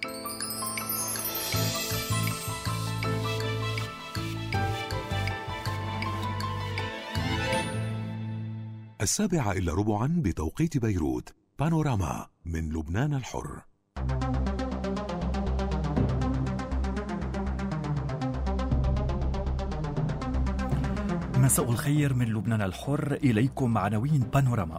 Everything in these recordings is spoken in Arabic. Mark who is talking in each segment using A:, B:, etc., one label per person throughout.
A: 7:15 بتوقيت بيروت. بانوراما من لبنان الحر.
B: مساء الخير من لبنان الحر، إليكم عناوين بانوراما.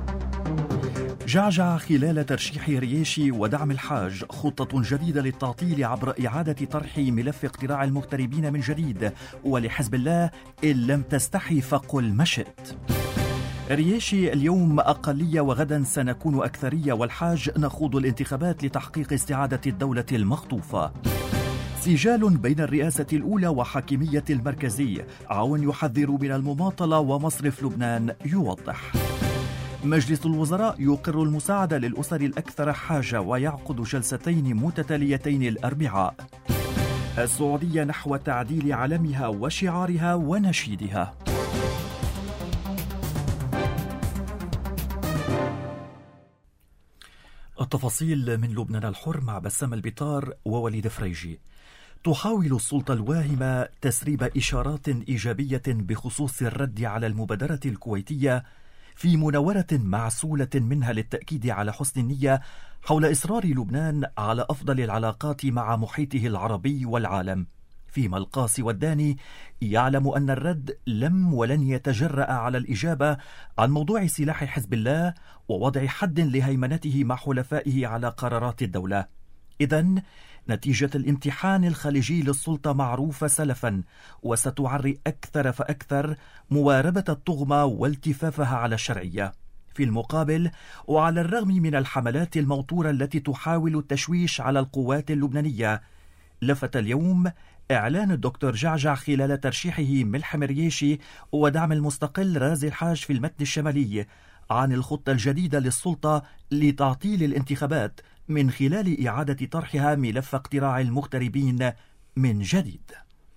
B: جعجع خلال ترشيح رياشي ودعم الحاج، خطة جديدة للتعطيل عبر إعادة طرح ملف اقتراع المغتربين من جديد، ولحزب الله إن لم تستحي فقل ما شئت. رياشي اليوم أقلية وغدا سنكون أكثرية، والحاج نخوض الانتخابات لتحقيق استعادة الدولة المخطوفة. سجال بين الرئاسة الأولى وحاكمية المركزي، عون يحذر من المماطلة ومصرف لبنان يوضح. مجلس الوزراء يقر المساعدة للأسر الأكثر حاجة ويعقد جلستين متتاليتين الأربعاء. السعودية نحو تعديل علمها وشعارها ونشيدها. التفاصيل من لبنان الحر مع بسام البطار ووليد فريجي. تحاول السلطة الواهمة تسريب إشارات إيجابية بخصوص الرد على المبادرة الكويتية في مناورة معسولة منها للتأكيد على حسن النية حول إصرار لبنان على أفضل العلاقات مع محيطه العربي والعالم، فيما القاسي والداني يعلم أن الرد لم ولن يتجرأ على الإجابة عن موضوع سلاح حزب الله ووضع حد لهيمنته مع حلفائه على قرارات الدولة. إذن نتيجة الامتحان الخارجي للسلطة معروفة سلفا، وستعري أكثر فأكثر مواربة الطغمة والتفافها على الشرعية. في المقابل، وعلى الرغم من الحملات الموتورة التي تحاول التشويش على القوات اللبنانية، لفت اليوم إعلان الدكتور جعجع خلال ترشيحه ملح مرياشي ودعم المستقل رازي الحاج في المتن الشمالي عن الخطة الجديدة للسلطة لتعطيل الانتخابات من خلال إعادة طرحها ملف اقتراع المغتربين من جديد.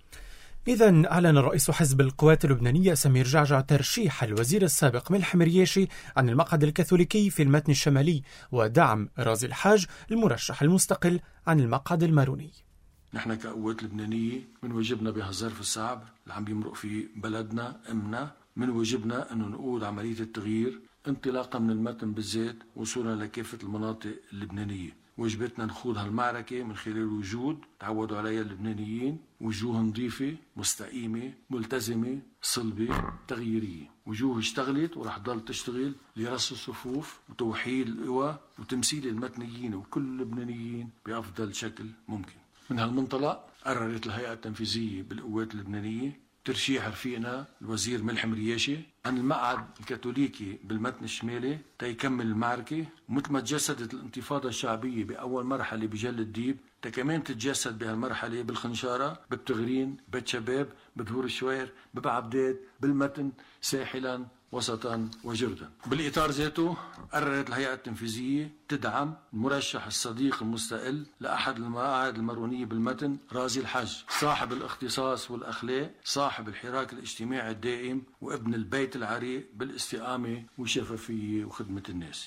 C: إذن أعلن رئيس حزب القوات اللبنانية سمير جعجع ترشيح الوزير السابق ملح مرياشي عن المقعد الكاثوليكي في المتن الشمالي، ودعم رازي الحاج المرشح المستقل عن المقعد الماروني.
D: نحن كقوات لبنانية من واجبنا بهالظرف الصعب اللي عم يمرق فيه بلدنا أمنا، من واجبنا أنه نقود عملية التغيير انطلاقا من المتن بالذات وصولا لكافة المناطق اللبنانية. واجبتنا نخوض هالمعركة من خلال وجود تعودوا عليها اللبنانيين، وجوه نظيفة مستقيمة ملتزمة صلبة تغييرية، وجوه اشتغلت ورح تضل تشتغل لرص الصفوف وتوحيد القوى وتمثيل المتنيين وكل اللبنانيين بأفضل شكل ممكن. من هالمنطلق قررت الهيئة التنفيذية بالقوات اللبنانية ترشيح رفيقنا الوزير ملح مرياشي عن المقعد الكاثوليكي بالمتن الشمالي تيكمل المعركة، ومثل ما تجسدت الانتفاضة الشعبية بأول مرحلة بجل الديب كمان تتجسد بهالمرحلة بالخنشارة، ببتغرين، بيت شباب، بدهور الشوير، ببعبداد، بالمتن، ساحلا وسطا وجردا. بالإطار ذاته قررت الهيئة التنفيذية تدعم المرشح الصديق المستقل لأحد المقاعد المارونية بالمتن رازي الحاج، صاحب الاختصاص والأخلاق، صاحب الحراك الاجتماعي الدائم، وابن البيت العريق بالاستقامة والشفافية وخدمة الناس.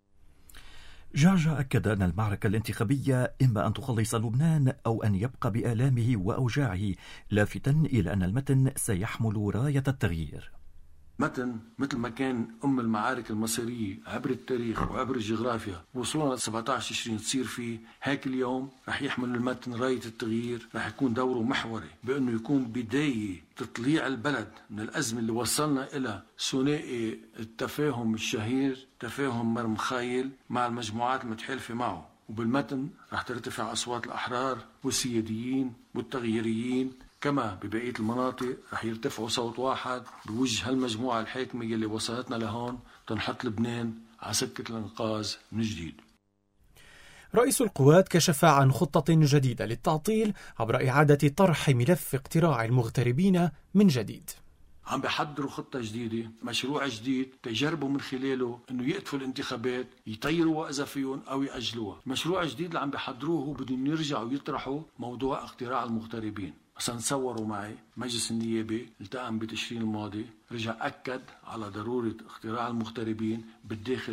B: جعجع أكد أن المعركة الانتخابية إما أن تخلص لبنان أو أن يبقى بآلامه وأوجاعه، لافتاً إلى أن المتن سيحمل راية التغيير.
D: متن مثل ما كان المعارك المصيرية عبر التاريخ وعبر الجغرافيا وصولنا ل 17 تشرين تصير فيه، هيك اليوم رح يحمل المتن راية التغيير، رح يكون دوره محوري بأنه يكون بداية تطليع البلد من الأزمة اللي وصلنا إلى ثنائي التفاهم الشهير، تفاهم مرمخايل مع المجموعات المتحالفة معه. وبالمتن رح ترتفع أصوات الأحرار والسياديين والتغييريين، كما ببقية المناطق رح يرتفعوا صوت واحد بوجه هالمجموعة الحاكمة اللي وصلتنا لهون تنحط لبنان على سكة الإنقاذ من جديد.
C: رئيس القوات كشف عن خطة جديدة للتعطيل عبر إعادة طرح ملف اقتراع المغتربين من جديد.
D: عم بيحضروا خطة جديدة، مشروع جديد تجربوا من خلاله انه يقتفوا الانتخابات، يطيروا واذا فيهم او يأجلوها. مشروع جديد اللي عم بيحضروه بدهم يرجعوا يطرحوا موضوع اقتراع المغتربين. مثلا تصوروا معي مجلس النيابي التقم بتشرين الماضي، رجع أكد على ضرورة اقتراع المغتربين بالداخل هون،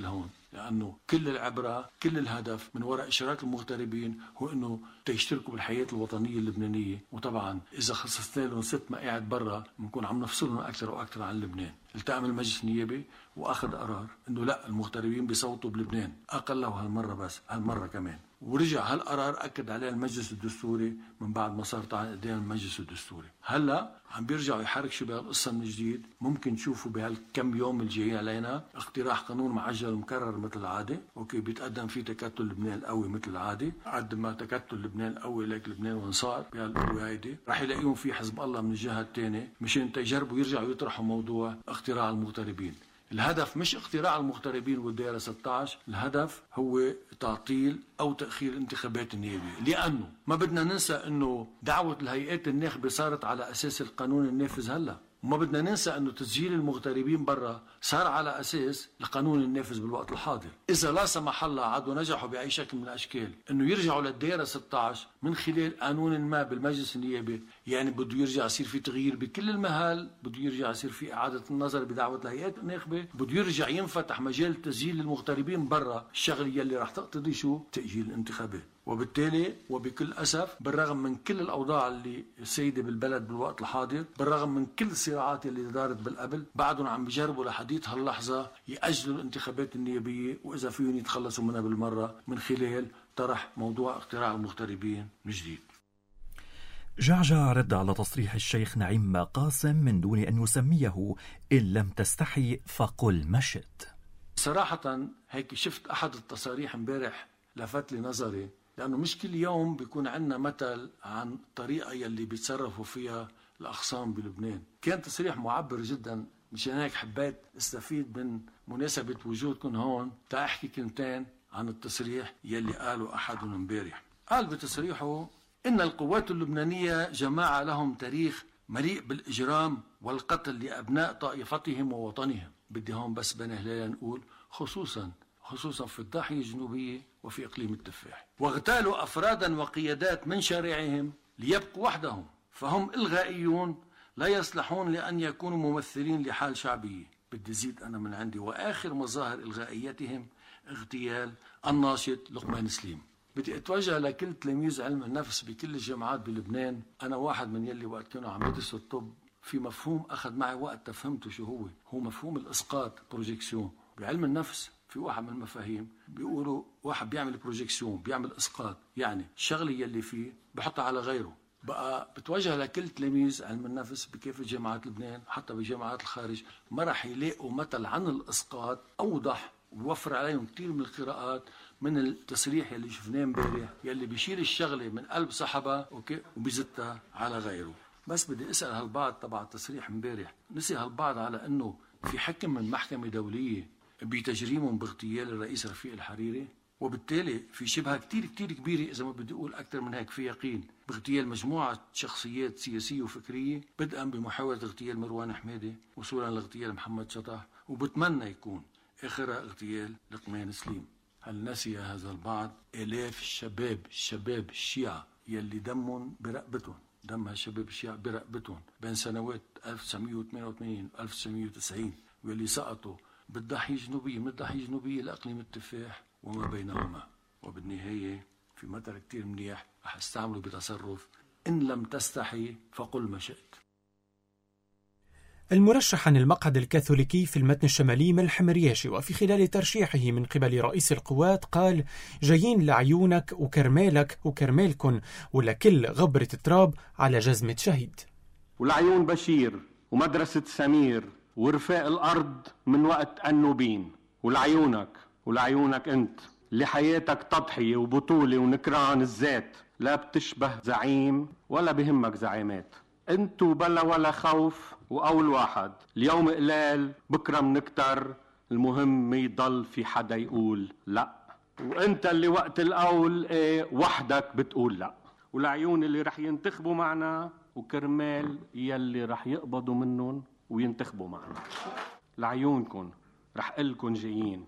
D: لأنه كل العبرة كل الهدف من وراء إشراك المغتربين هو أنه تيشتركوا بالحياة الوطنية اللبنانية. وطبعا إذا خصصنا لهم 6 مقاعد برا بنكون عم نفصلهم أكثر وأكثر عن لبنان. التأم المجلس النيابي وأخذ قرار أنه لا، المغتربين بيصوتوا بلبنان أقله هالمرة، بس هالمرة كمان. ورجع هالقرار أكد عليه المجلس الدستوري من بعد ما صار قدام المجلس الدستوري. هلا عم بيرجعوا يحركوا بهالقصة من جديد. ممكن تشوفوا بهالكم يوم الجايين علينا اقتراح قانون معجل مكرر مثل العادة، بيتقدم فيه تكتل لبنان القوي مثل العادة. قد ما تكتل لبنان القوي لك لبنان وانصار بهالقوة هيدي رح يلاقيهم في حزب الله من الجهة الثانية مشان تجربوا يرجعوا يطرحوا موضوع اختراع المغتربين. الهدف مش اختراع المغتربين والدائرة 16، الهدف هو تعطيل أو تأخير الانتخابات النيابية. لأنه ما بدنا ننسى أنه دعوة الهيئات الناخبة صارت على أساس القانون النافذ هلأ، وما بدنا ننسى أنه تسجيل المغتربين برا صار على أساس القانون النافذ بالوقت الحاضر. إذا لا سمح الله عادوا نجحوا بأي شكل من الأشكال أنه يرجعوا للدائرة 16 من خلال قانون ما بالمجلس النيابي، يعني بده يرجع يصير في تغيير بكل المهال، بده يرجع يصير في إعادة النظر بدعوة الهيئات الناخبة، بده يرجع ينفتح مجال تسجيل المغتربين برا، الشغل يلي رح تقتضي شو؟ تأجيل الانتخابات. وبالتالي وبكل أسف بالرغم من كل الأوضاع اللي سيدة بالبلد بالوقت الحاضر، بالرغم من كل الصراعات اللي دارت بالقبل، بعدهم عم بيجربوا لحديث هاللحظة يأجلوا الانتخابات النيابية، وإذا فيهم يتخلصوا منها بالمرة من خلال طرح موضوع اقتراع المغتربين من جديد.
B: جعجع رد على تصريح الشيخ نعيم قاسم من دون أن يسميه إن لم تستحي فقل ما شئت.
D: صراحة هيك شفت أحد التصاريح امبارح لفت لي نظري، لأنه مش كل يوم بيكون عندنا مثل عن الطريقة يلي بيتصرفوا فيها الأخصام بلبنان. كان تصريح معبر جدا، مشان هيك حبيت استفيد من مناسبة وجودكم هون تأحكي كلمتين عن التصريح يلي قاله أحدهم امبارح. قال بتصريحه إن القوات اللبنانية جماعة لهم تاريخ مليء بالإجرام والقتل لأبناء طائفتهم ووطنهم. بدي هون بس بين هلال نقول خصوصا في الضاحية الجنوبية وفي إقليم التفاح. واغتالوا أفرادا وقيادات من شارعهم ليبقوا وحدهم، فهم إلغائيون لا يصلحون لأن يكونوا ممثلين لحال شعبية. بدي زيد أنا من عندي، وآخر مظاهر إلغائيتهم اغتيال الناشط لقمان سليم. بدي أتوجه لكل تلاميذ علم النفس بكل الجامعات بلبنان. أنا واحد من يلي وقت كانوا عم يدرسوا الطب في مفهوم أخذ معي وقت تفهمته شو هو مفهوم الإسقاط، بروجيكسيون. بعلم النفس في واحد من المفاهيم بيقولوا واحد بيعمل بروجيكسيون، بيعمل إسقاط، يعني الشغلة يلي فيه بحطها على غيره. بقى بتوجه لكل تلاميذ علم النفس بكافة جامعات لبنان حتى بجامعات الخارج، ما رح يلاقوا مثل عن الإسقاط أوضح ويوفر عليهم كثير من القراءات من التصريح يلي شفناه امبارح، يلي بيشيل الشغلة من قلب صاحبها وبيزتها على غيره. بس بدي أسأل هالبعض تبع التصريح امبارح، نسي هالبعض على أنه في حكم من محكمة دولية بتجريمهم باغتيال الرئيس رفيق الحريري، وبالتالي في شبهة كتير كبيرة إذا ما بدي أقول أكثر من هيك في يقين باغتيال مجموعة شخصيات سياسية وفكرية، بدءا بمحاولة اغتيال مروان حميدة وصولا لاغتيال محمد شطح، وبتمنى يكون آخرها اغتيال لقمان سليم. هل نسي هذا البعض آلاف الشباب الشيعة يلي دمهم برقبتهم، دم هالشباب الشيعة برقبتهم بين سنوات 1988 و 1990، واللي سقطوا بالضاحية الجنوبية، من الضاحية الجنوبية لأقليم التفاح وما بينهما. وبالنهاية في مثل كتير منيح رح استعمله بتصرف إن لم تستحي فقل ما شئت.
C: المرشح عن المقعد الكاثوليكي في المتن الشمالي ملحم رياشي، وفي خلال ترشيحه من قبل رئيس القوات قال: جايين لعيونك وكرمالك وكرمالكن ولكل غبرة تراب على جزمة شهيد.
E: والعيون بشير ومدرسة سمير ورفاق الأرض من وقت النوبين، ولعيونك أنت اللي حياتك تضحية وبطولة ونكران الذات، لا بتشبه زعيم ولا بهمك زعيمات. انتو بلا ولا خوف وأول واحد، اليوم قلال بكرة منكتر، المهم يضل في حدا يقول لا، وانت اللي وقت القول ايه وحدك بتقول لا. والعيون اللي رح ينتخبوا معنا وكرمال يلي رح يقبضوا منهم وينتخبوا معنا، لعيونكن رح قلكن جايين.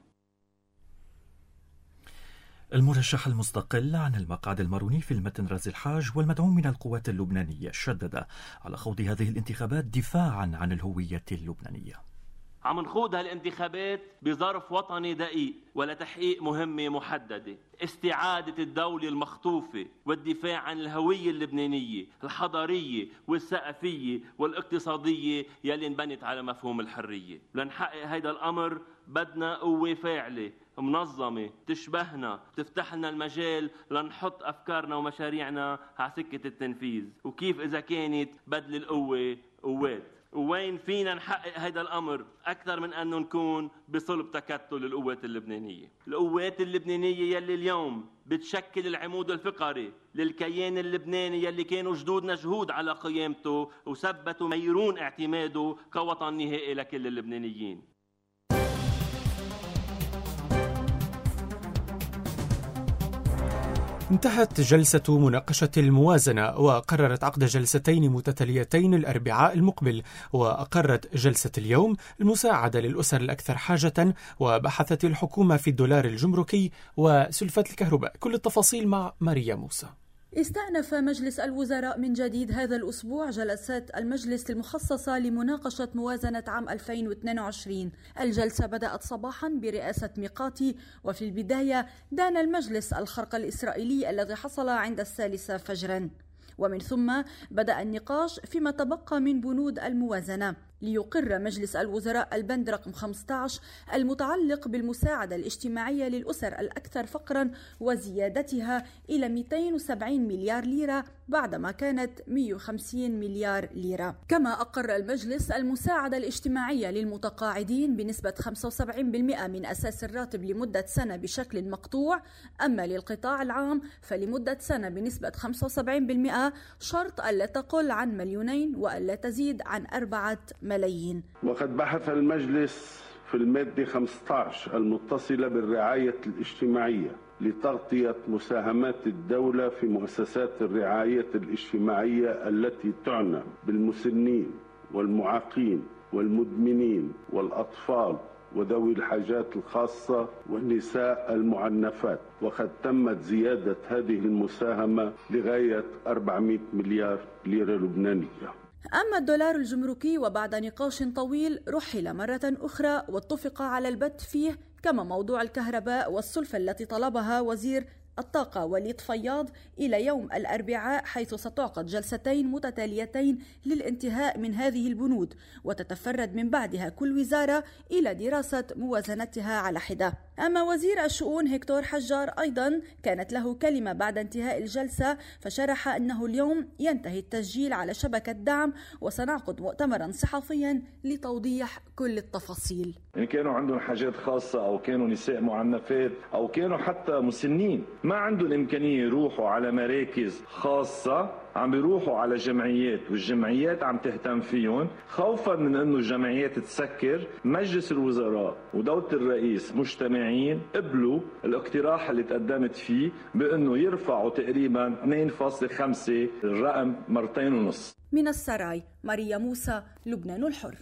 B: المرشح المستقل عن المقعد الماروني في المتن رازي الحاج والمدعوم من القوات اللبنانية شدد على خوض هذه الانتخابات دفاعا عن الهوية اللبنانية.
F: عم نخوض هالانتخابات بظرف وطني دقيق ولتحقيق مهمة محددة: استعادة الدولة المخطوفة والدفاع عن الهوية اللبنانية الحضارية والثقافية والاقتصادية يلي انبنت على مفهوم الحرية. لنحقق هيدا الأمر بدنا قوة فاعلة منظمة تشبهنا، تفتح لنا المجال لنحط أفكارنا ومشاريعنا على سكة التنفيذ. وكيف إذا كانت بدل القوة قوات؟ وين فينا نحقق هذا الأمر أكثر من أنه نكون بصلب تكتل القوات اللبنانية؟ القوات اللبنانية يلي اليوم بتشكل العمود الفقري للكيان اللبناني يلي كانوا جدودنا شهود على قيامته وثبتوا ميرون اعتماده كوطن نهائي لكل اللبنانيين.
C: انتهت جلسة مناقشة الموازنة، وقررت عقد جلستين متتاليتين الأربعاء المقبل. وأقرت جلسة اليوم المساعدة للأسر الأكثر حاجة، وبحثت الحكومة في الدولار الجمركي وسلفة الكهرباء. كل التفاصيل مع ماريا موسى.
G: استأنف مجلس الوزراء من جديد هذا الأسبوع جلسات المجلس المخصصة لمناقشة موازنة عام 2022. الجلسة بدأت صباحا برئاسة ميقاتي، وفي البداية دان المجلس الخرق الإسرائيلي الذي حصل عند 3 فجرا، ومن ثم بدأ النقاش فيما تبقى من بنود الموازنة، ليقر مجلس الوزراء البند رقم 15 المتعلق بالمساعدة الاجتماعية للأسر الأكثر فقرا وزيادتها إلى 270 مليار ليرة بعدما كانت 150 مليار ليرة. كما أقر المجلس المساعدة الاجتماعية للمتقاعدين بنسبة 75% من أساس الراتب لمدة سنة بشكل مقطوع، أما للقطاع العام فلمدة سنة بنسبة 75%، شرط ألا تقل عن 2 مليون وألا تزيد عن 4 ملايين.
H: وقد بحث المجلس في المادة 15 المتصلة بالرعاية الاجتماعية لتغطية مساهمات الدولة في مؤسسات الرعاية الاجتماعية التي تعنى بالمسنين والمعاقين والمدمنين والأطفال وذوي الحاجات الخاصة والنساء المعنفات، وقد تمت زيادة هذه المساهمة لغاية 400 مليار ليرة لبنانية.
G: أما الدولار الجمركي وبعد نقاش طويل رحل مرة أخرى واتفق على البت فيه، كما موضوع الكهرباء والسلفة التي طلبها وزير الطاقة وليد فياض إلى يوم الأربعاء، حيث ستعقد جلستين متتاليتين للانتهاء من هذه البنود، وتتفرد من بعدها كل وزارة إلى دراسة موازنتها على حدة. أما وزير الشؤون هكتور حجار أيضا كانت له كلمة بعد انتهاء الجلسة، فشرح أنه اليوم ينتهي التسجيل على شبكة دعم، وسنعقد مؤتمرا صحفيا لتوضيح كل التفاصيل.
I: إن كانوا عندهم حاجات خاصة أو كانوا نساء معنفات أو كانوا حتى مسنين ما عندهم إمكانية يروحوا على مراكز خاصة، عم بيروحوا على جمعيات والجمعيات عم تهتم فيهم، خوفا من انه الجمعيات تسكر. مجلس الوزراء ودولة الرئيس مجتمعين قبلوا الاقتراح اللي تقدمت فيه بانه يرفعوا تقريبا 2.5 الرقم 2.5.
G: من السراي ماريا موسى، لبنان الحر.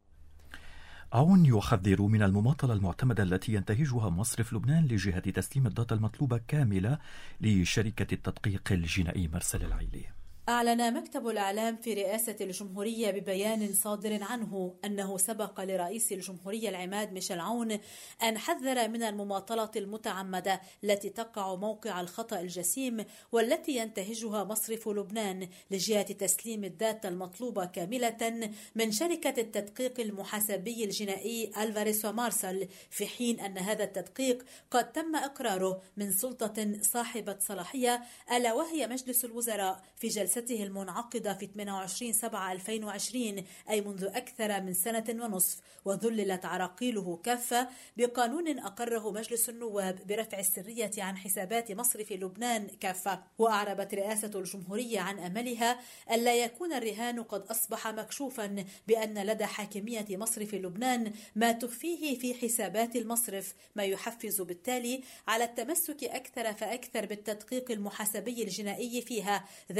B: عون يحذر من المماطلة المعتمدة التي ينتهجها مصرف لبنان لجهة تسليم الداتا المطلوبة كاملة لشركة التدقيق الجنائي مرسل العيلي.
J: أعلن مكتب الإعلام في رئاسة الجمهورية ببيان صادر عنه أنه سبق لرئيس الجمهورية العماد ميشيل عون أن حذر من المماطلة المتعمدة التي تقع موقع الخطأ الجسيم والتي ينتهجها مصرف لبنان لجهة تسليم الداتا المطلوبة كاملة من شركة التدقيق المحاسبي الجنائي ألفاريس ومارسل، في حين أن هذا التدقيق قد تم إقراره من سلطة صاحبة صلاحية ألا وهي مجلس الوزراء في جلسته المنعقدة في 28/7/2020، أي منذ أكثر من 1.5 سنة، وذللت عراقيله كافة بقانون أقره مجلس النواب برفع السرية عن حسابات مصرف لبنان كافة. وأعربت رئاسة الجمهورية عن أملها ألا يكون الرهان قد أصبح مكشوفا بأن لدى حاكمية مصرف لبنان ما تخفيه في حسابات المصرف، ما يحفز بالتالي على التمسك أكثر فأكثر بالتدقيق المحاسبي الجنائي فيها، ذلك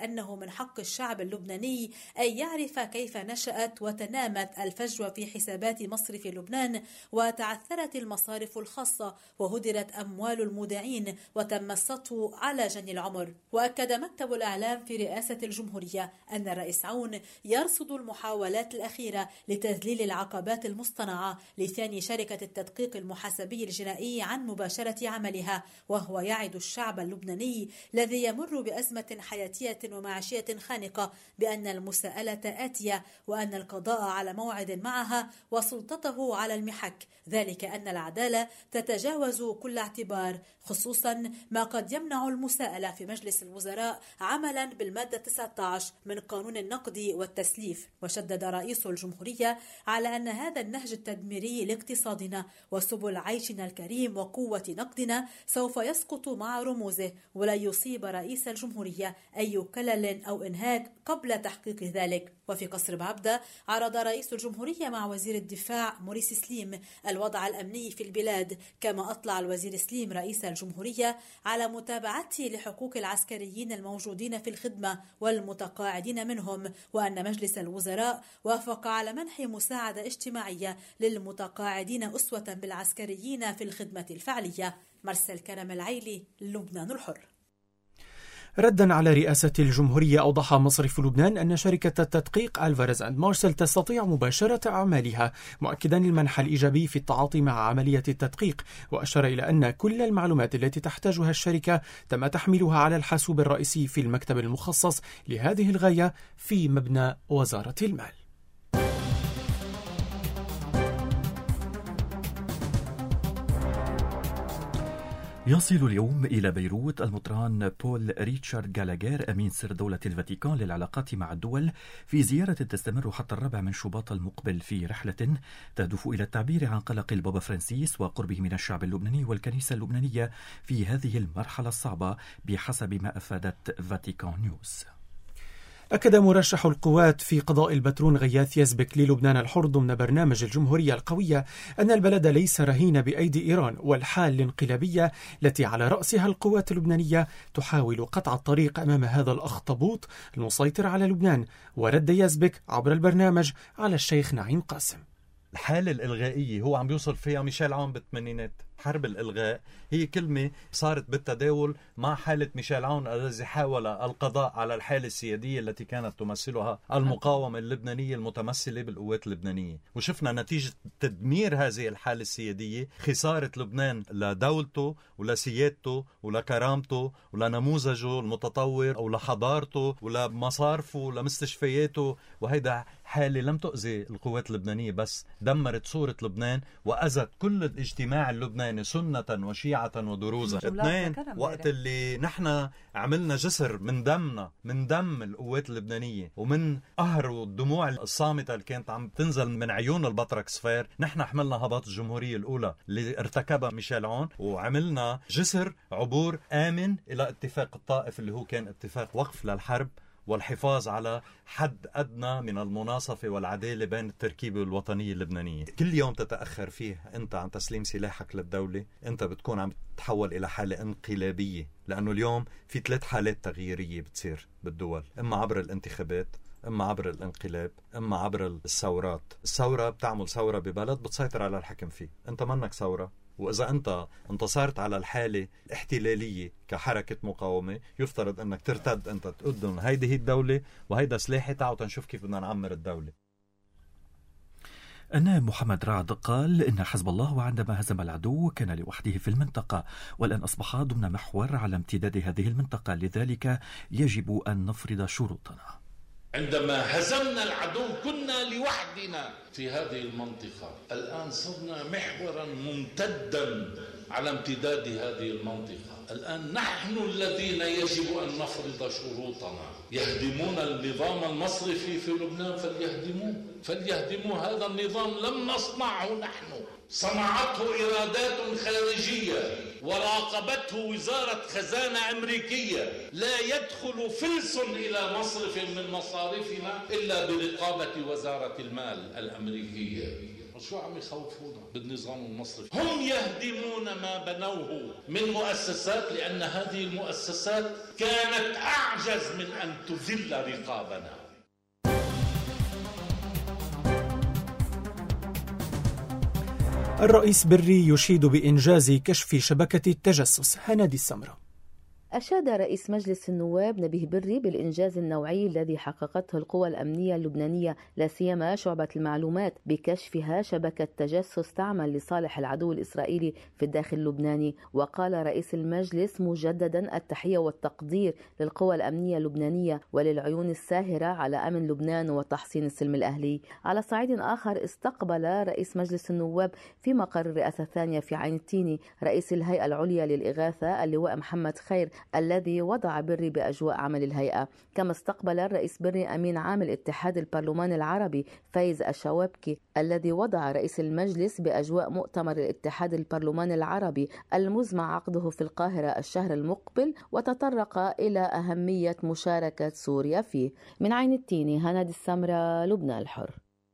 J: أنه من حق الشعب اللبناني أن يعرف كيف نشأت وتنامت الفجوة في حسابات مصرف لبنان، وتعثرت المصارف الخاصة وهدرت أموال المودعين وتم السطو على جني العمر. وأكد مكتب الإعلام في رئاسة الجمهورية أن الرئيس عون يرصد المحاولات الأخيرة لتذليل العقبات المصطنعة لثاني شركة التدقيق المحاسبي الجنائي عن مباشرة عملها، وهو يعد الشعب اللبناني الذي يمر بأزمة حياتية ومعيشية خانقة بأن المساءلة آتية وأن القضاء على موعد معها وسلطته على المحك، ذلك أن العدالة تتجاوز كل اعتبار، خصوصا ما قد يمنع المساءلة في مجلس الوزراء عملا بالمادة 19 من قانون النقد والتسليف. وشدد رئيس الجمهورية على أن هذا النهج التدميري لاقتصادنا وسبل عيشنا الكريم وقوة نقدنا سوف يسقط مع رموزه، ولا يصيب رئيس الجمهورية أي كلل أو إنهاك قبل تحقيق ذلك. وفي قصر بعبدة عرض رئيس الجمهورية مع وزير الدفاع موريس سليم الوضع الأمني في البلاد، كما أطلع الوزير سليم رئيس الجمهورية على متابعته لحقوق العسكريين الموجودين في الخدمة والمتقاعدين منهم، وأن مجلس الوزراء وافق على منح مساعدة اجتماعية للمتقاعدين أسوة بالعسكريين في الخدمة الفعلية. مرسل كرم العيلي، لبنان الحر.
C: ردا على رئاسة الجمهورية، أوضح مصرف لبنان أن شركة التدقيق ألفاريز أند مارسل تستطيع مباشرة أعمالها، مؤكدا المنح الإيجابي في التعاطي مع عملية التدقيق، وأشار إلى أن كل المعلومات التي تحتاجها الشركة تم تحميلها على الحاسوب الرئيسي في المكتب المخصص لهذه الغاية في مبنى وزارة المال.
B: يصل اليوم إلى بيروت المطران بول ريتشارد جالاغير أمين سر دولة الفاتيكان للعلاقات مع الدول في زيارة تستمر حتى 4 من شباط المقبل، في رحلة تهدف إلى التعبير عن قلق البابا فرانسيس وقربه من الشعب اللبناني والكنيسة اللبنانية في هذه المرحلة الصعبة بحسب ما أفادت فاتيكان نيوز.
C: أكد مرشح القوات في قضاء البترون غياث يزبك للبنان الحر ضمن برنامج الجمهورية القوية أن البلد ليس رهين بأيدي إيران، والحال الانقلابية التي على رأسها القوات اللبنانية تحاول قطع الطريق أمام هذا الأخطبوط المسيطر على لبنان. ورد يزبك عبر البرنامج على الشيخ نعيم قاسم.
K: الحالة الإلغائية هو عم بيوصل فيها ميشيل عون بالثمانينات. حرب الإلغاء هي كلمة صارت بالتداول مع حالة ميشيل عون الذي حاول القضاء على الحالة السيادية التي كانت تمثلها المقاومة اللبنانية المتمثلة بالقوات اللبنانية، وشفنا نتيجة تدمير هذه الحالة السيادية خسارة لبنان لدولته ولسيادته ولكرامته ولنموذجه المتطور ولحضارته ولمصارفه ولمستشفياته. وهيدا حالة لم تؤذي القوات اللبنانية بس، دمرت صورة لبنان وأذت كل الاجتماع اللبناني سنة وشيعة ودروزا. 2 وقت اللي نحن عملنا جسر من دمنا، من دم القوات اللبنانية ومن قهر والدموع الصامتة اللي كانت عم تنزل من عيون البطرك صفير، نحن حملنا هباط الجمهورية الأولى اللي ارتكبها ميشيل عون، وعملنا جسر عبور آمن إلى اتفاق الطائف اللي هو كان اتفاق وقف للحرب والحفاظ على حد أدنى من المناصفة والعدالة بين التركيبة الوطنية اللبنانية. كل يوم تتأخر فيه أنت عن تسليم سلاحك للدولة، أنت بتكون عم تتحول إلى حالة انقلابية، لأنه اليوم في 3 حالات تغييرية بتصير بالدول، إما عبر الانتخابات، إما عبر الانقلاب، إما عبر الثورات. الثورة بتعمل ثورة ببلد بتسيطر على الحكم فيه، أنت منك ثورة، وإذا أنت انتصرت على الحالة الاحتلالية كحركة مقاومة يفترض أنك ترتد، أنت تقدم هيدي هي الدولة وهيدا سلاحي، تعالوا تنشوف كيف بدنا نعمر الدولة.
B: النائب محمد رعد قال إن حزب الله عندما هزم العدو كان لوحده في المنطقة، والآن أصبح ضمن محور على امتداد هذه المنطقة، لذلك يجب أن نفرض شروطنا.
L: عندما هزمنا العدو كنا لوحدنا في هذه المنطقة، الآن صرنا محورا ممتدا على امتداد هذه المنطقة. الآن نحن الذين يجب أن نفرض شروطنا. يهدمون النظام المصرفي في لبنان فليهدموه. هذا النظام لم نصنعه نحن، صنعته إرادات خارجية وراقبته وزارة خزانة أمريكية. لا يدخل فلس إلى مصرف من مصارفنا إلا برقابة وزارة المال الأمريكية. وشو عم يخوفونا بالنظام المصرفي؟ هم يهدمون ما بنوه من مؤسسات، لأن هذه المؤسسات كانت أعجز من أن تذل رقابنا.
C: الرئيس بري يشيد بإنجاز كشف شبكة التجسس. هنادي السمرة.
M: أشاد رئيس مجلس النواب نبيه بري بالإنجاز النوعي الذي حققته القوى الأمنية اللبنانية، لا سيما شعبة المعلومات، بكشفها شبكة تجسس تعمل لصالح العدو الإسرائيلي في الداخل اللبناني. وقال رئيس المجلس مجددا التحية والتقدير للقوى الأمنية اللبنانية وللعيون الساهرة على أمن لبنان وتحصين السلم الأهلي. على صعيد آخر، استقبل رئيس مجلس النواب في مقر الرئاسة الثانية في عين التيني رئيس الهيئة العليا للإغاثة اللواء محمد خير الذي وضع بري بأجواء عمل الهيئة. كما استقبل الرئيس بري أمين عام الاتحاد البرلماني العربي فايز الشوابكي الذي وضع رئيس المجلس بأجواء مؤتمر الاتحاد البرلماني العربي المزمع عقده في القاهرة الشهر المقبل، وتطرق إلى أهمية مشاركة سوريا فيه. من عين التيني، هنادي السمرة، لبنان الحر.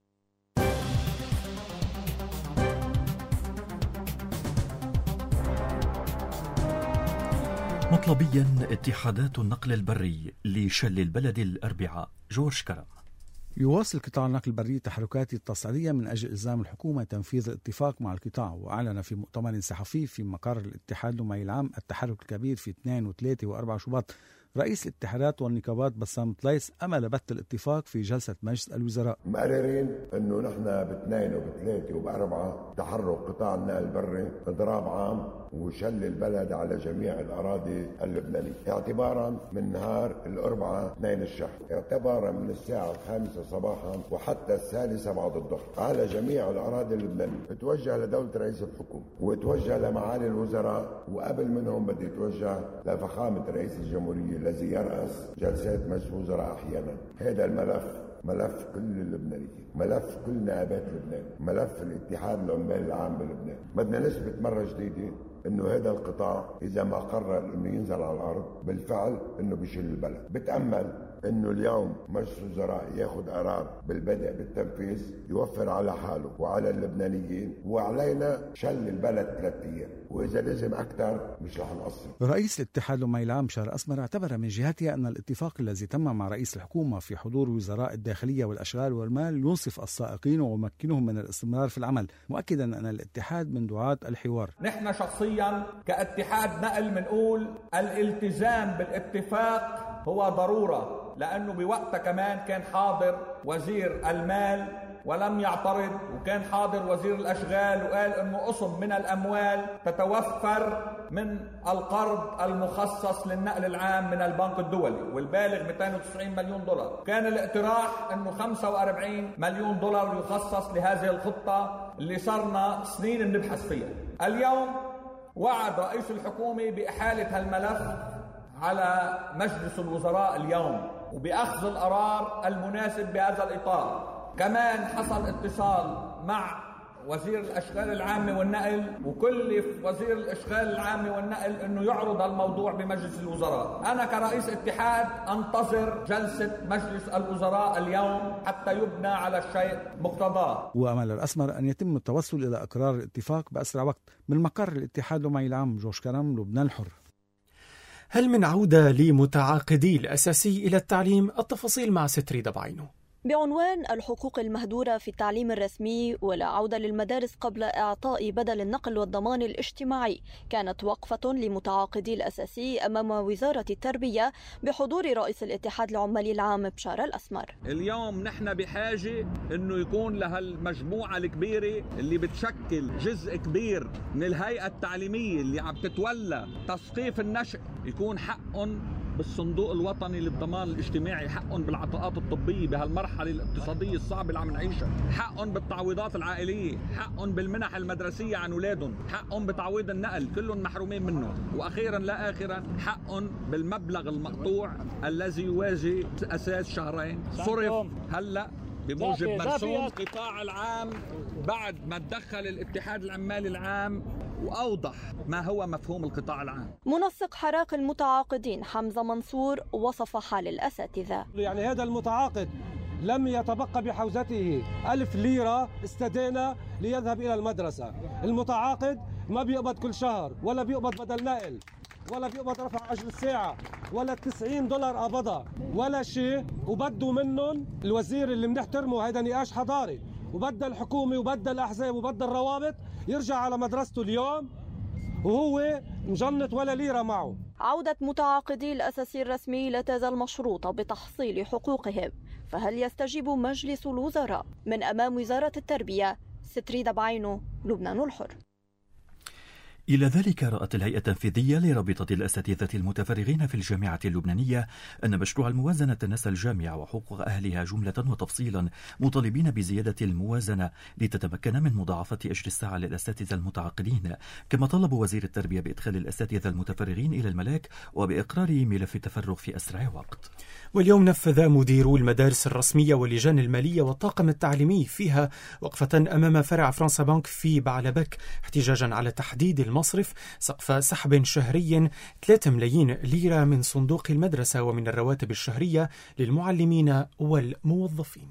B: مطلبيا اتحادات النقل البري لشل البلد الأربعاء. جورج كرم.
N: يواصل قطاع النقل البري تحركاته التصعيدية من أجل إلزام الحكومة تنفيذ الاتفاق مع القطاع. وأعلن في مؤتمر صحفي في مقر الاتحاد اللمعي العام التحرك الكبير في 2 و3 و4 شباط رئيس الاتحادات والنقابات بسام طليس أمل بث الاتفاق في جلسة مجلس الوزراء.
O: مقررين أنه نحن ب2 و3 و4 تحرك قطاع النقل البري إضراب عام وشل البلد على جميع الأراضي اللبنانية اعتبارا من نهار الأربعاء 2 الشهر، اعتبارا من الساعة 5 صباحا وحتى 3 بعد الظهر على جميع الأراضي اللبنانية. اتوجه لدولة رئيس الحكومة واتوجه لمعالي الوزراء، وقبل منهم بدي اتوجه لفخامة رئيس الجمهورية الذي يرأس جلسات مجلس الوزراء أحيانا. هذا الملف ملف كل اللبنانيين، ملف كل نائبات لبنان، ملف الاتحاد العمال العام بلبنان. بدنا نثبت مرة جديدة انه هذا القطاع اذا ما قرر انه ينزل على الارض بالفعل انه بيشيل البلد. بتأمل انه اليوم مجلس الوزراء ياخذ قرار بالبدء بالتنفيذ يوفر على حاله وعلى اللبنانيين وعلينا شل البلد 3 أيام، واذا لازم اكثر مش رح نقصر.
N: رئيس الاتحاد اللمعي العام بشار أسمر اعتبر من جهته ان الاتفاق الذي تم مع رئيس الحكومة في حضور وزراء الداخلية والاشغال والمال ينصف السائقين ويمكنهم من الاستمرار في العمل، مؤكدا ان الاتحاد من دعاة الحوار.
P: نحن شخصيا كاتحاد نقل بنقول الالتزام بالاتفاق هو ضرورة، لأنه بوقتها كمان كان حاضر وزير المال ولم يعترض، وكان حاضر وزير الأشغال وقال أنه قسم من الأموال تتوفر من القرض المخصص للنقل العام من البنك الدولي والبالغ 290 مليون دولار. كان الاقتراح أنه 45 مليون دولار يخصص لهذه الخطة اللي صرنا سنين بنبحث فيها. اليوم وعد رئيس الحكومة بإحالة هالملف على مجلس الوزراء اليوم وبأخذ القرار المناسب بهذا الإطار. كمان حصل اتصال مع وزير الأشغال العامة والنقل وكلف وزير الأشغال العامة والنقل أنه يعرض الموضوع بمجلس الوزراء. أنا كرئيس اتحاد أنتظر جلسة مجلس الوزراء اليوم حتى يبنى على الشيء مقتضاه.
N: وأمل الأسمر أن يتم التوصل إلى إقرار الاتفاق بأسرع وقت. من مقر الاتحاد اللمعي العام، جورج كرم، لبنان الحر.
C: هل من عودة لمتعاقدي الأساسي إلى التعليم؟ التفاصيل مع ستريدة بعينه.
Q: بعنوان الحقوق المهدورة في التعليم الرسمي ولا عودة للمدارس قبل إعطاء بدل النقل والضمان الاجتماعي، كانت وقفة لمتعاقدي الأساسي أمام وزارة التربية بحضور رئيس الاتحاد العمالي العام بشار الأسمر.
R: اليوم نحن بحاجة أنه يكون لها المجموعة الكبيرة اللي بتشكل جزء كبير من الهيئة التعليمية اللي عم تتولى تثقيف النشء يكون حقهم بالصندوق الوطني للضمان الاجتماعي، حقهم بالعطاءات الطبية بهالمرحلة الاقتصادية الصعبة اللي عم نعيشها، حقهم بالتعويضات العائلية، حقهم بالمنح المدرسية عن أولادهم، حقهم بتعويض النقل كلهم محرومين منه، وأخيرا لا آخرا حقهم بالمبلغ المقطوع الذي يوازي أساس شهرين صرف هلأ بموجب مرسوم القطاع العام بعد ما تدخل الاتحاد العمالي العام وأوضح ما هو مفهوم القطاع العام.
Q: منسق حراك المتعاقدين حمزة منصور وصف حال الأساتذة.
S: يعني هذا المتعاقد لم يتبقى بحوزته 1000 ليرة استدينا ليذهب إلى المدرسة. المتعاقد ما بيقبض كل شهر، ولا بيقبض بدل نقل، ولا بيقبض رفع أجر الساعة، ولا $90 قبضها، ولا شيء. وبدوا منهم الوزير اللي بنحترمه، هيدا نقاش حضاري، وبدأ الحكومة وبدأ الأحزاب وبدأ الروابط يرجع على مدرسته اليوم وهو مجنط ولا ليرة معه.
Q: عودة متعاقدي الأساسي الرسمي لا تزال مشروطة بتحصيل حقوقهم، فهل يستجيب مجلس الوزراء؟ من أمام وزارة التربية، ستريدة بعينه، لبنان الحر.
B: إلى ذلك رأت الهيئة التنفيذية لرابطة الأساتذة المتفرغين في الجامعة اللبنانية أن مشروع الموازنة تنسى الجامعة وحقوق أهلها جملة وتفصيلا، مطالبين بزيادة الموازنة لتتمكن من مضاعفة أجر الساعة للأساتذة المتعاقدين. كما طلب وزير التربية بإدخال الأساتذة المتفرغين إلى الملاك وبإقرار ملف التفرغ في أسرع وقت.
C: واليوم نفذ مديرو المدارس الرسمية واللجان المالية والطاقم التعليمي فيها وقفة أمام فرع فرنسا بانك في بعلبك احتجاجا على تحديد المصرف سقف سحب شهري 3 ملايين ليرة من صندوق المدرسة ومن الرواتب الشهرية للمعلمين والموظفين.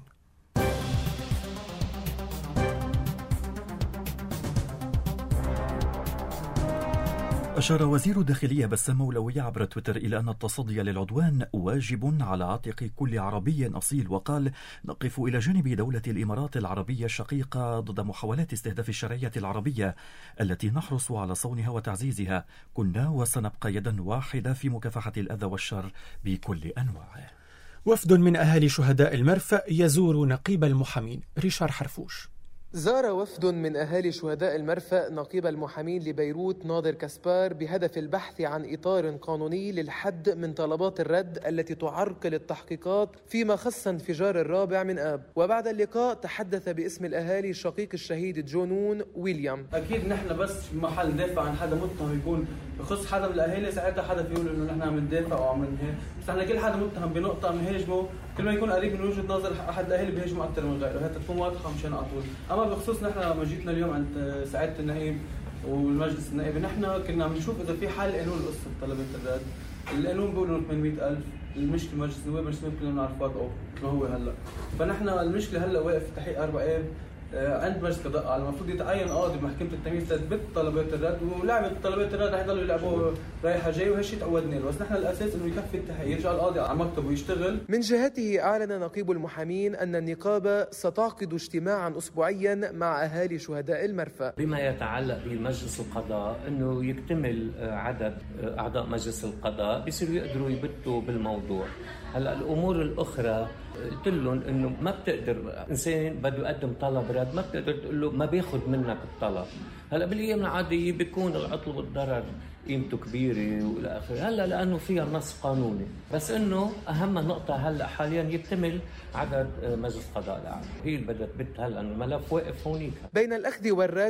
B: أشار وزير الداخلية بسام مولوي عبر تويتر إلى أن التصدي للعدوان واجب على عاتق كل عربي أصيل، وقال: نقف إلى جانب دولة الإمارات العربية الشقيقة ضد محاولات استهداف الشرعية العربية التي نحرص على صونها وتعزيزها. كنا وسنبقى يدا واحدة في مكافحة الأذى والشر بكل أنواعه.
C: وفد من أهالي شهداء المرفأ يزور نقيب المحامين. ريشار حرفوش.
T: زار وفد من أهالي شهداء المرفأ نقيب المحامين لبيروت ناظر كاسبار بهدف البحث عن إطار قانوني للحد من طلبات الرد التي تعرقل التحقيقات فيما خص انفجار الرابع من آب. وبعد اللقاء تحدث باسم الأهالي شقيق الشهيد جونون ويليام.
U: أكيد نحن بس في محل ندافع عن حدا متهم يكون بخص حدا من الأهالي، ساعتها حدا فيقول إنه نحن عم ندافع أو عم نهاجم، بس نحن كل حدا متهم بنقطة عم نهاجمه، كل ما يكون قريب من وجهة نظر أحد الأهالي بيهاجمه أكثر من غيره، هي تكون واضحة مشان أطول. أما بخصوص نحن لما جيتنا اليوم عند سعادة النائب والمجلس النائبي، نحن كنا عم نشوف إذا في حل قانون لقصة طلبات الرد. القانون بيقولوا 800,000، المشكلة مجلس النواب كلنا بنعرف واقعه مثل ما هو هلا، فنحن المشكلة هلا واقف في تحقيق 4 آب عند مجلس قضاء على المفروض يتعين قاضي بمحكمة التمييز تثبت طلبات الرد، ولعبة طلبات الرد رح يضلوا يلعبوا رايحة جاي، وهالشيء تعودنا له، بس نحن الأساس إنه يكفي التحقيق، يرجع القاضي على مكتبه ويشتغل.
T: من جهته أعلن نقيب المحامين أن النقابة ستعقد اجتماعا أسبوعيا مع أهالي شهداء المرفأ.
V: بما يتعلق بمجلس القضاء إنه يكتمل عدد أعضاء مجلس القضاء بيصيروا يقدروا يبتوا بالموضوع. هلا الأمور الأخرى قلت لهم إنه ما بتقدر إنسان بده يقدم طلب رد ما بتقدر تقول له ما بياخد منك الطلب. هلا بالأيام العادية بيكون العطل والضرر قيمته كبيرة والى آخره، هلا لأنه فيها نص قانوني، بس إنه أهم نقطة هلا حاليا يكتمل عدد مجلس قضاء الأعلى، هي اللي بدها تبت هلا الملف واقف هونيك.
T: بين الأخذ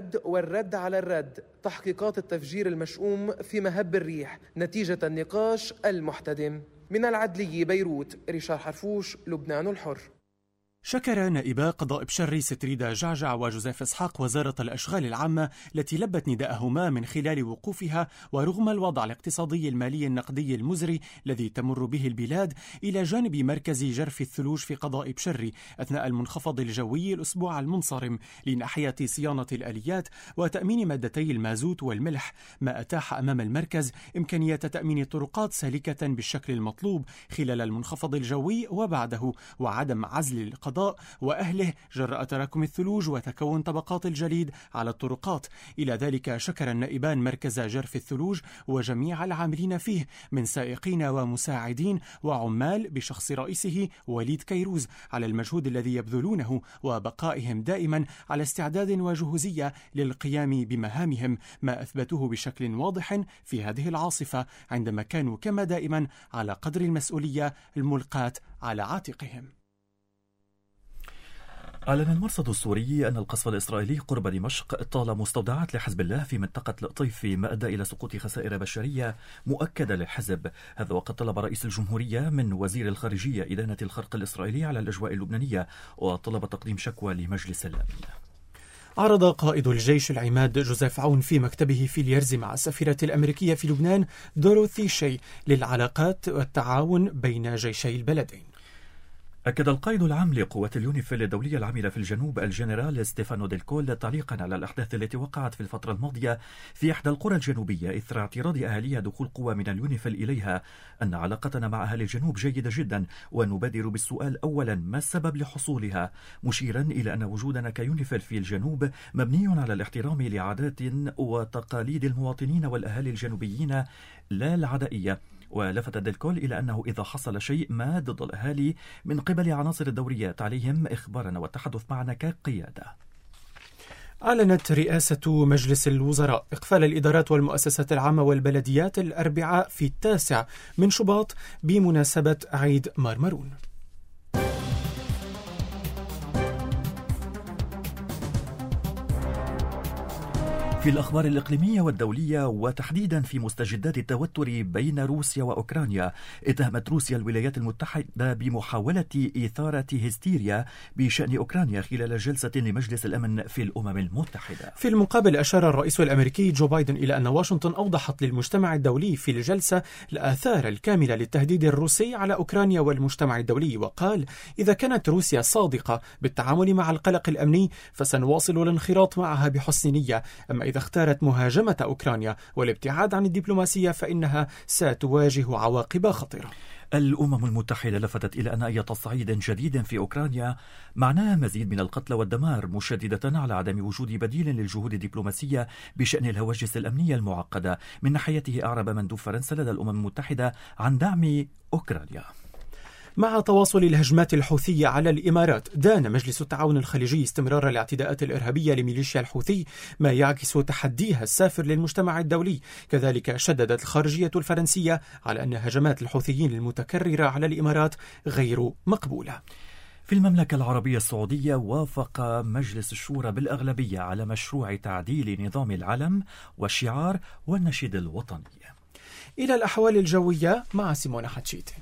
T: والرد على الرد، تحقيقات التفجير المشؤوم في مهب الريح نتيجة النقاش المحتدم. من العدلية بيروت، ريشار حرفوش، لبنان الحر.
C: شكر نائبا قضاء بشري ستريدة جعجع وجوزيف إسحاق وزارة الأشغال العامة التي لبت نداءهما من خلال وقوفها ورغم الوضع الاقتصادي المالي النقدي المزري الذي تمر به البلاد إلى جانب مركز جرف الثلوج في قضاء بشري أثناء المنخفض الجوي الأسبوع المنصرم لناحية صيانة الآليات وتأمين مادتي المازوت والملح، ما أتاح أمام المركز إمكانية تأمين طرقات سالكة بالشكل المطلوب خلال المنخفض الجوي وبعده، وعدم عزل القضاء وأهله جراء تراكم الثلوج وتكون طبقات الجليد على الطرقات. إلى ذلك شكر النائبان مركز جرف الثلوج وجميع العاملين فيه من سائقين ومساعدين وعمال بشخص رئيسه وليد كيروز على المجهود الذي يبذلونه وبقائهم دائما على استعداد وجهوزية للقيام بمهامهم، ما أثبتوه بشكل واضح في هذه العاصفة عندما كانوا كما دائما على قدر المسؤولية الملقاة على عاتقهم.
B: أعلن المرصد السوري أن القصف الإسرائيلي قرب دمشق طال مستودعات لحزب الله في منطقة القطيف ما أدى إلى سقوط خسائر بشرية مؤكدة للحزب. هذا وقد طلب رئيس الجمهورية من وزير الخارجية إدانة الخرق الإسرائيلي على الأجواء اللبنانية وطلب تقديم شكوى لمجلس الأمن.
C: عرض قائد الجيش العماد جوزيف عون في مكتبه في اليرز مع السفيرة الأمريكية في لبنان دوروثي شي للعلاقات والتعاون بين جيشي البلدين.
B: أكد القائد العام لقوات اليونيفيل الدولية العاملة في الجنوب الجنرال ستيفانو ديلكول تعليقا على الأحداث التي وقعت في الفترة الماضية في إحدى القرى الجنوبية إثر اعتراض أهاليها دخول قوى من اليونيفيل إليها أن علاقتنا مع أهل الجنوب جيدة جدا، ونبادر بالسؤال أولا ما السبب لحصولها، مشيرا إلى أن وجودنا كيونيفيل في الجنوب مبني على الاحترام لعادات وتقاليد المواطنين والأهالي الجنوبيين لا العدائية. ولفت ديلكول إلى أنه إذا حصل شيء ما ضد الأهالي من قبل عناصر الدوريات عليهم إخبارنا والتحدث معنا كقيادة.
C: أعلنت رئاسة مجلس الوزراء إقفال الإدارات والمؤسسات العامة والبلديات الأربعاء في 9 من شباط بمناسبة عيد مارمرون.
B: في الأخبار الإقليمية والدولية وتحديدا في مستجدات التوتر بين روسيا وأوكرانيا، اتهمت روسيا الولايات المتحدة بمحاولة إثارة هستيريا بشأن أوكرانيا خلال جلسة لمجلس الأمن في الأمم المتحدة.
C: في المقابل أشار الرئيس الأمريكي جو بايدن إلى أن واشنطن أوضحت للمجتمع الدولي في الجلسة الآثار الكاملة للتهديد الروسي على أوكرانيا والمجتمع الدولي، وقال: إذا كانت روسيا صادقة بالتعامل مع القلق الأمني فسنواصل الانخراط معها بحسن نية، أما إذا اختارت مهاجمة أوكرانيا والابتعاد عن الدبلوماسية فإنها ستواجه عواقب خطيرة.
B: الأمم المتحدة لفتت إلى أن أي تصعيد جديد في أوكرانيا معناه مزيد من القتل والدمار، مشددة على عدم وجود بديل للجهود الدبلوماسية بشأن الهواجس الأمنية المعقدة. من ناحيته أعرب مندوب فرنسا لدى الأمم المتحدة عن دعم أوكرانيا.
C: مع تواصل الهجمات الحوثية على الإمارات، دان مجلس التعاون الخليجي استمرار الاعتداءات الإرهابية لميليشيا الحوثي، ما يعكس تحديها السافر للمجتمع الدولي. كذلك شددت الخارجية الفرنسية على أن هجمات الحوثيين المتكررة على الإمارات غير مقبولة.
B: في المملكة العربية السعودية، وافق مجلس الشورى بالأغلبية على مشروع تعديل نظام العلم والشعار والنشيد الوطني.
C: إلى الأحوال الجوية مع سيمونة حتشيتي.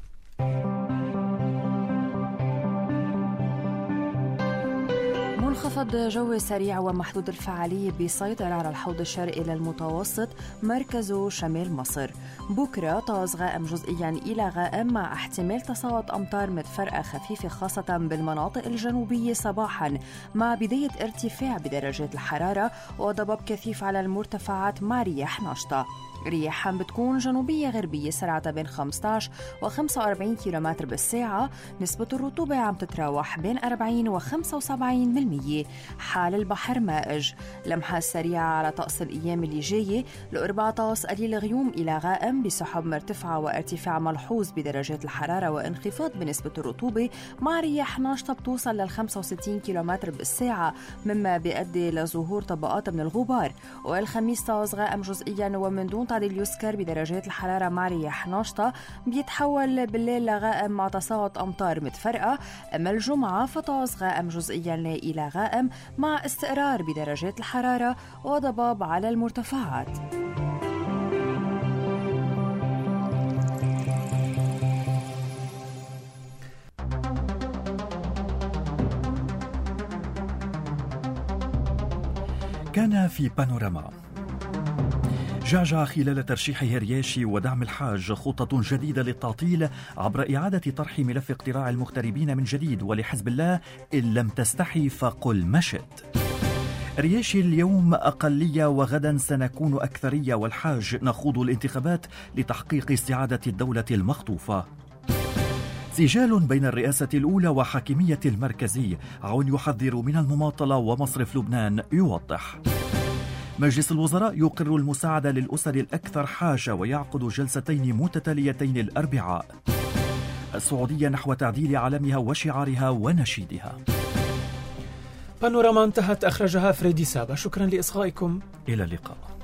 A: منخفض جوي سريع ومحدود الفعالية بيسيطر على الحوض الشرقي للمتوسط مركزه شمال مصر. بكرة طقس غائم جزئيا إلى غائم مع احتمال تساقط أمطار متفرقة خفيفة خاصة بالمناطق الجنوبية صباحا، مع بداية ارتفاع بدرجات الحرارة وضباب كثيف على المرتفعات مع رياح نشطة. رياح بتكون جنوبية غربية سرعتها بين 15 و 45 كيلومتر بالساعة. نسبة الرطوبة عم تتراوح بين 40 و 75%. حال البحر مائج. لمحة سريعة على طقس الأيام اللي جاية. الأربعاء طقس قليل غيوم إلى غائم بسحب مرتفعة وارتفاع ملحوظ بدرجات الحرارة وانخفاض بنسبة الرطوبة، مع رياح ناشطة بتوصل لل 65 كيلومتر بالساعة، مما بيؤدي لظهور طبقات من الغبار. والخميس طقس غائم جزئيا ومن دون تعديل يسكر بدرجات الحرارة مع رياح ناشطة، بيتحول بالليل لغائم مع تساقط أمطار متفرقة. أما الجمعة فطقس غائم جزئيا إلى غائم مع استقرار بدرجات الحرارة وضباب على المرتفعات.
B: كان في بانوراما. جعجع خلال ترشيح هرياشي ودعم الحاج خطط جديدة للتعطيل عبر إعادة طرح ملف اقتراع المغتربين من جديد، ولحزب الله إن لم تستحي فقل مشت. رياشي اليوم أقلية وغدا سنكون أكثرية، والحاج نخوض الانتخابات لتحقيق استعادة الدولة المخطوفة. سجال بين الرئاسة الأولى وحاكمية المركزي، عون يحذر من المماطلة ومصرف لبنان يوضح. مجلس الوزراء يقر المساعدة للأسر الأكثر حاجة ويعقد جلستين متتاليتين الأربعاء. السعودية نحو تعديل علمها وشعارها ونشيدها.
C: بانوراما انتهت، أخرجها فريدي سابا. شكرا لإصغائكم،
B: إلى اللقاء.